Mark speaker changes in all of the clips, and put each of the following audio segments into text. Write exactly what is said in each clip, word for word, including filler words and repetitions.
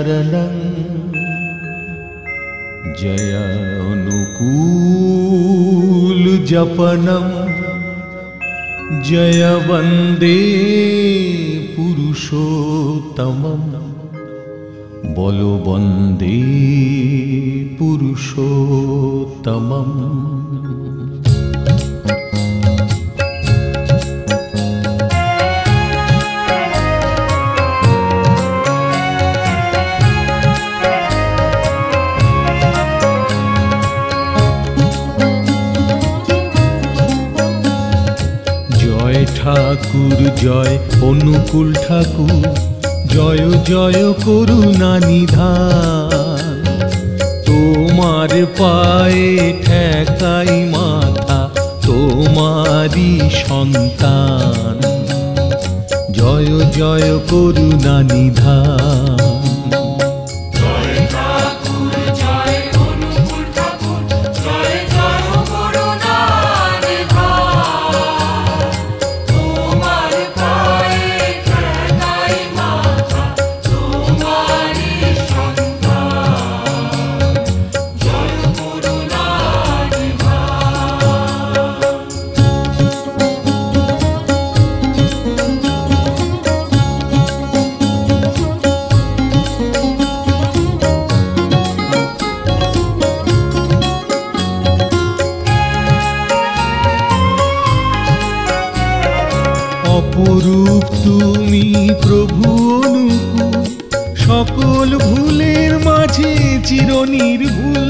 Speaker 1: शरणं जय अनुकूल जपनं जय वन्दे पुरुषोत्तमं बोलो वन्दे पुरुषोत्तमम्। ঠাকুর জয় অনুকূল ঠাকুর জয় জয় করুণা নিধান, তোমার পায়ে ঠেকাই মাথা তোমারি সন্তান, জয় জয় করুণা নিধান। অপরূপ তুমি প্রভু অনুকূল, সকল ভুলের মাঝে চিরনির্ভুল।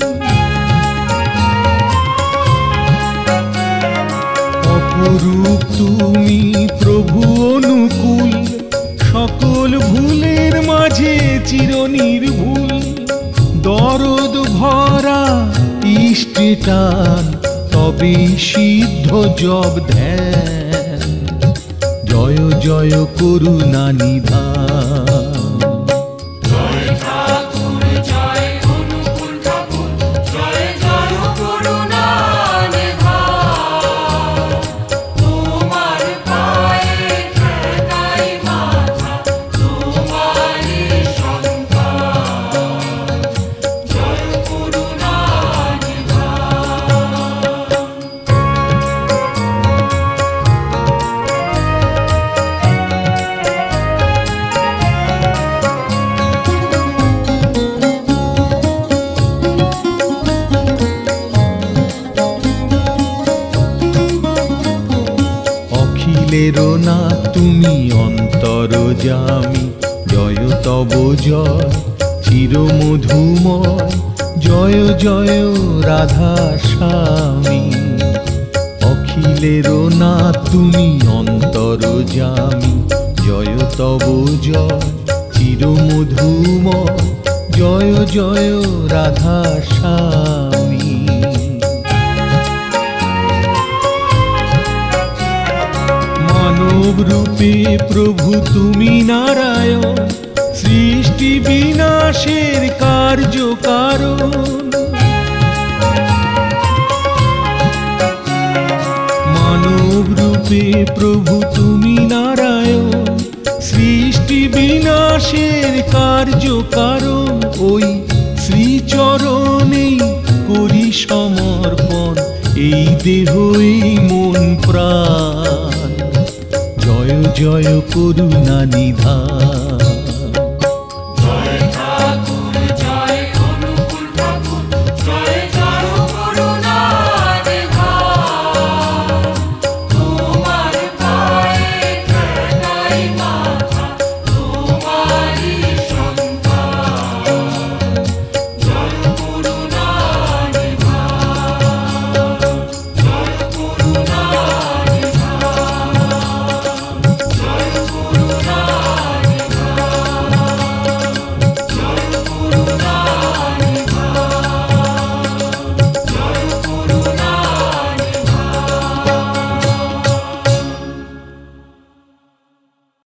Speaker 1: অপরূপ তুমি প্রভু অনুকূল, সকল ভুলের মাঝে চিরনির্ভুল। দরদ ভরা ইষ্টে টান, তবে সিদ্ধ জব ধ্যান, জয় জয় করুণা নিধান। অখিলেরও না তুমি অন্তর্যামী, জয় তব জয় চিরমধুময়, জয় জয় রাধা স্বামী। অখিলেরও না তুমি অন্তর্যামী, জয় তব জয় চিরমধুময়, জয় জয় রাধা স্বামী। মানব রূপে প্রভু তুমি নারায়ণ, সৃষ্টি বিনাশের কার্য কারণ। মানব রূপে প্রভু তুমি নারায়ণ, সৃষ্টি বিনাশের কার্য কারণ। ওই শ্রীচরণে করি সমর্পণ, এই দেহ এই মন প্রাণ, জয় জয় করুণা নিধান।